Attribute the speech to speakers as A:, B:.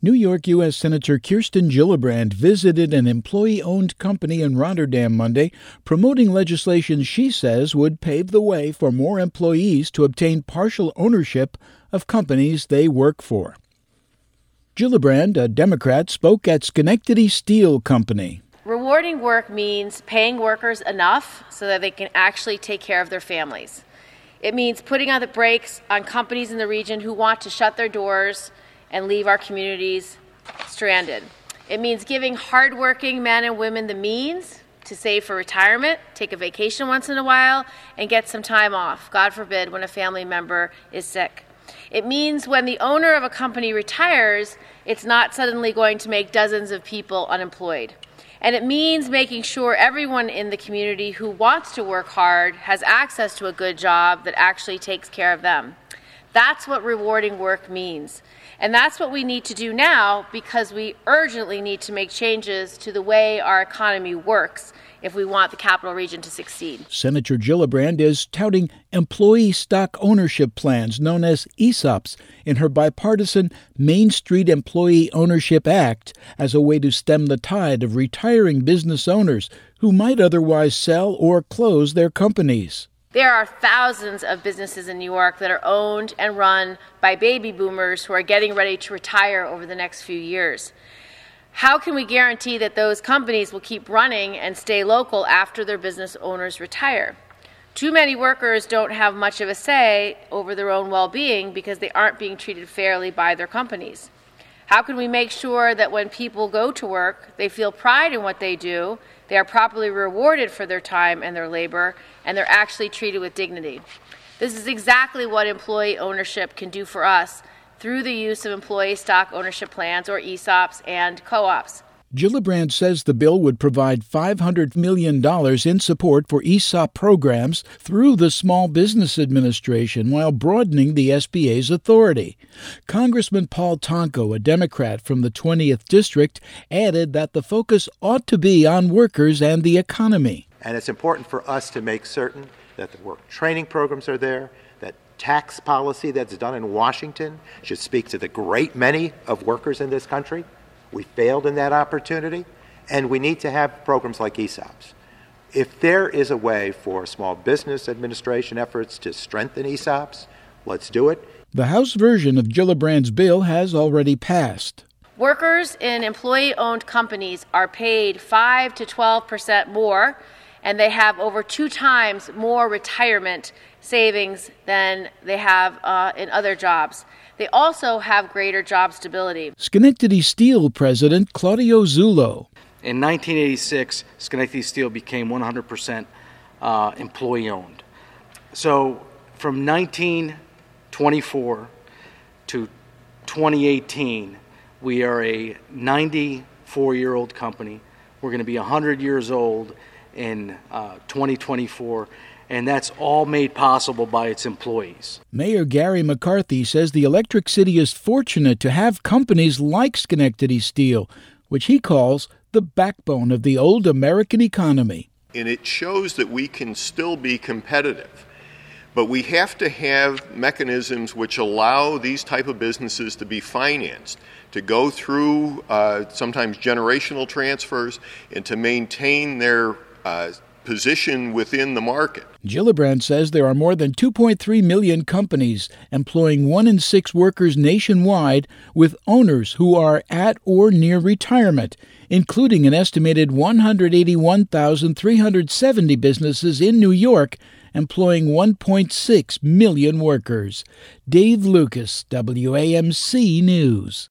A: New York U.S. Senator Kirsten Gillibrand visited an employee-owned company in Rotterdam Monday, promoting legislation she says would pave the way for more employees to obtain partial ownership of companies they work for. Gillibrand, a Democrat, spoke at Schenectady Steel Company.
B: Rewarding work means paying workers enough so that they can actually take care of their families. It means putting on the brakes on companies in the region who want to shut their doors and leave our communities stranded. It means giving hardworking men and women the means to save for retirement, take a vacation once in a while, and get some time off, God forbid, when a family member is sick. It means when the owner of a company retires, it's not suddenly going to make dozens of people unemployed. And it means making sure everyone in the community who wants to work hard has access to a good job that actually takes care of them. That's what rewarding work means. And that's what we need to do now because we urgently need to make changes to the way our economy works if we want the Capital Region to succeed.
A: Senator Gillibrand is touting employee stock ownership plans known as ESOPs in her bipartisan Main Street Employee Ownership Act as a way to stem the tide of retiring business owners who might otherwise sell or close their companies.
B: There are thousands of businesses in New York that are owned and run by baby boomers who are getting ready to retire over the next few years. How can we guarantee that those companies will keep running and stay local after their business owners retire? Too many workers don't have much of a say over their own well-being because they aren't being treated fairly by their companies. How can we make sure that when people go to work, they feel pride in what they do, they are properly rewarded for their time and their labor, and they're actually treated with dignity? This is exactly what employee ownership can do for us through the use of employee stock ownership plans, or ESOPs, and co-ops.
A: Gillibrand says the bill would provide $500 million in support for ESOP programs through the Small Business Administration while broadening the SBA's authority. Congressman Paul Tonko, a Democrat from the 20th District, added that the focus ought to be on workers and the economy.
C: And it's important for us to make certain that the work training programs are there, that tax policy that's done in Washington should speak to the great many of workers in this country. We failed in that opportunity, and we need to have programs like ESOPs. If there is a way for Small Business Administration efforts to strengthen ESOPs, let's do it.
A: The House version of Gillibrand's bill has already passed.
B: Workers in employee-owned companies are paid 5 to 12% more, and they have over 2 times more retirement savings than they have in other jobs. They also have greater job stability.
A: Schenectady Steel President Claudio Zullo.
D: In 1986, Schenectady Steel became 100% employee-owned. So from 1924 to 2018, we are a 94-year-old company. We're going to be 100 years old in 2024. And that's all made possible by its employees.
A: Mayor Gary McCarthy says the Electric City is fortunate to have companies like Schenectady Steel, which he calls the backbone of the old American economy.
E: And it shows that we can still be competitive. But we have to have mechanisms which allow these type of businesses to be financed, to go through sometimes generational transfers, and to maintain their position within the market.
A: Gillibrand says there are more than 2.3 million companies employing 1 in 6 workers nationwide with owners who are at or near retirement, including an estimated 181,370 businesses in New York employing 1.6 million workers. Dave Lucas, WAMC News.